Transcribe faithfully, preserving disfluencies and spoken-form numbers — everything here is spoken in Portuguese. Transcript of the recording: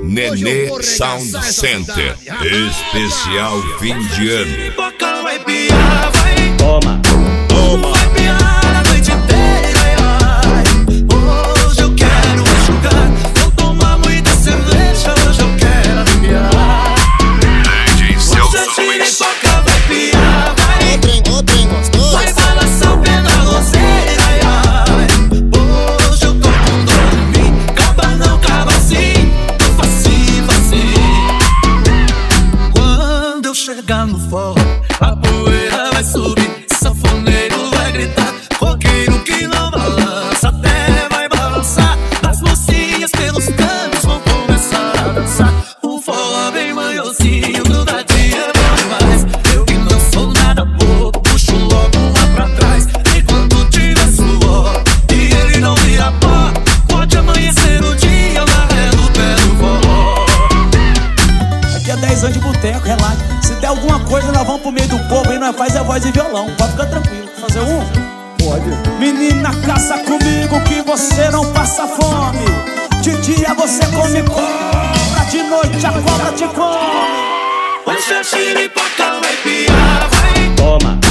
Nenê Sound Center, especial fim de ano. Toma, toma. Vai piar a noite inteira, ai. Hoje eu quero enxugar. Vou tomar muita cerveja, hoje eu quero aliviar. D J Celso Hoje a giripoca vai piar, vai. Trem, ô trem gostoso. Vai balançar o pé na roseira, ai, ai. Hoje eu tô com dor em mim. Caba não, caba sim. Facinho, facinho. Quando eu chegar no forró, a poeira vai subir. Sanfoneiro vai gritar, roqueiro que não balança, até vai balançar. As mocinhas pelos cantos vão começar a dançar. Um forró bem manhosinho, grudadinho é bom demais. Eu que não sou nada bobo, puxo logo lá pra trás. Enquanto tiver suor e ele não vira pó, pode amanhecer o dia na ré do pé do forró. Aqui é dez anos de boteco, relaxa. Se der alguma coisa, nós vamos pro meio do povo e nós faz a voz e violão. Pode ficar tranquilo. Fazer um? Pode. Menina, caça comigo que você não passa fome. De dia você come cobra, de noite a cobra te come. Hoje a giripoca vai piar, vai. Toma.